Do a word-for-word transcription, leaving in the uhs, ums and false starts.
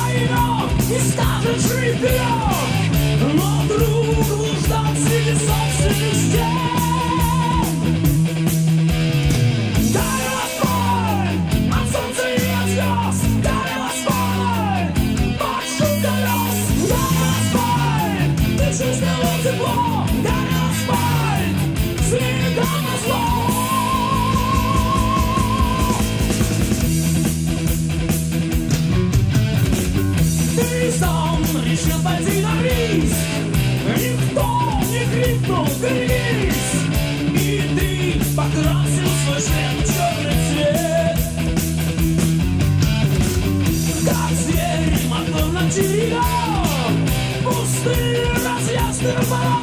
тайно и скажет жить вперед, но вдруг блуждать среди собственных стен. Дарил асфальт от солнца и от звезд, дарил асфальт под шум колес, дарил асфальт, ты чувствовал тепло, дарил асфальт снегом назло. Ты сам решил пойти на риск, никто не крикнул «берегись», и ты покрасил свой шлем в черный цвет. Как зверь мотор на чередах, пустые разъясны пора.